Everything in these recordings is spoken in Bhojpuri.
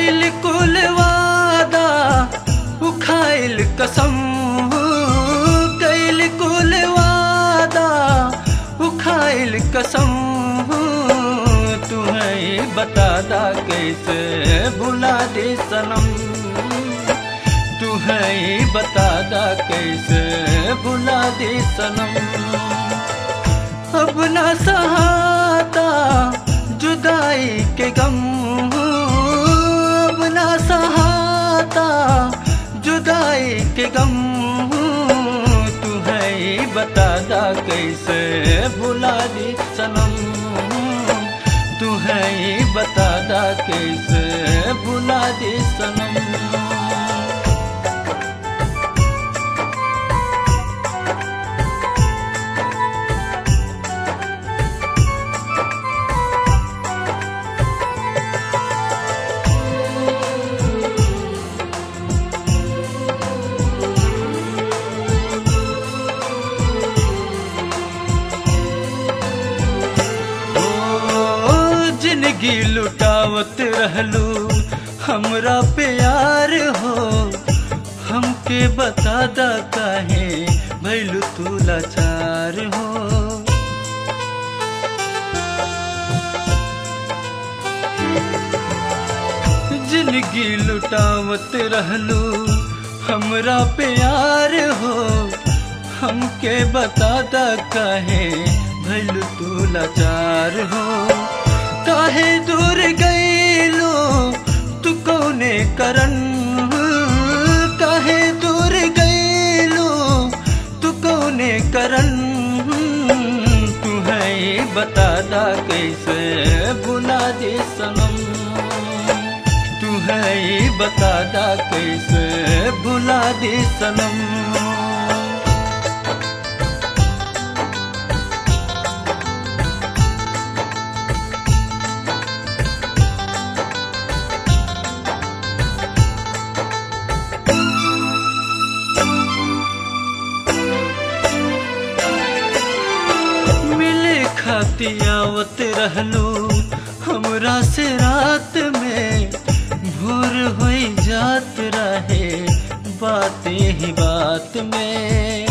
कैल कुल वादा उखाइल कसम, कैल कुल वादा उखाइल कसम, तुम्हें बता दा कैसे भुला दे सनम, तुम्हें बता दा कैसे भुला दे सनम। अब न सहाता जुदाई के गम, अब न सहाता जुदाई के गम, तुम्हें बता दा कैसे भुला दे सनम, तुम्हें बता दा कैसे भुला दे सनम। जिंदगी लुटावत रहलू हमरा प्यार हो, हमके बता दा काहे भइलू तू लाचार हो। जिंदगी लुटावत रहलू हमरा प्यार हो, हमके बता दा काहे भइलू तू लाचार हो। काहे दूर गईलो तू कौने करन, काहे दूर गईलो तू कौने करन, तुम्हें बता दा कैसे भुला दे सनम, तुम्हें बता दा कैसे भुला दे सनम। आवत रहलू हमरा से रात में, भोर होई जात रहे बातें ही बात में।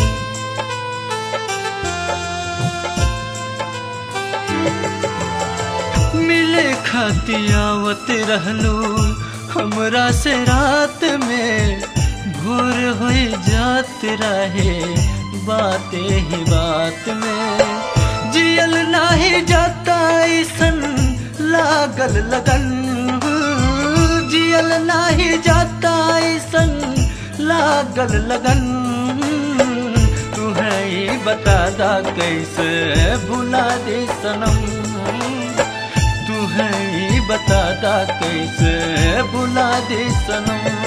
मिले खाती आवत रहलू हमरा से रात में, भोर होई जात रहे बातें ही बात में। जियल नाही जाता ऐसन लागल लगन, जियल नाही जाता ऐसन लागल लगन, तुम्हें बता दा कैसे भुला दे सनम, तुम्हें बता दा कैसे भुला दे सनम।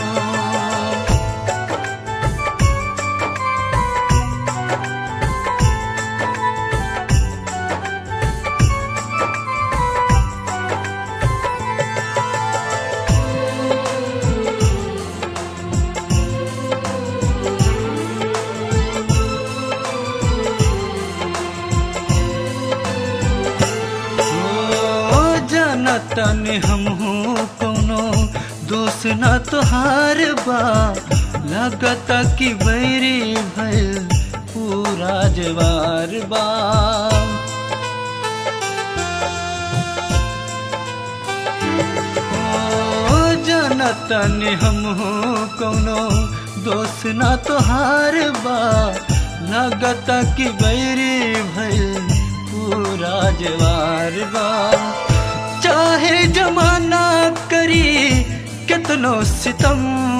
तने हमहू कोनो दोष न तोहार बा, लगता कि बैरी भइल पूरा जवार बा। ओ जनतने हमहू कोनो दोष न तोहार बा, लगता कि बैरी भइल पूरा जवार बा। चाहे जमाना करी कितनो सितम,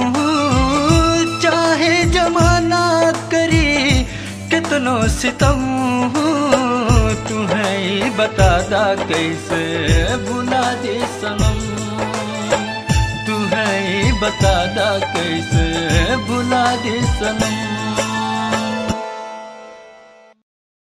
चाहे जमाना करी कितनो सितम, तुम्हें बता दा कैसे भुला दे सनम, तुम्हें बता दा कैसे भुला दे सनम।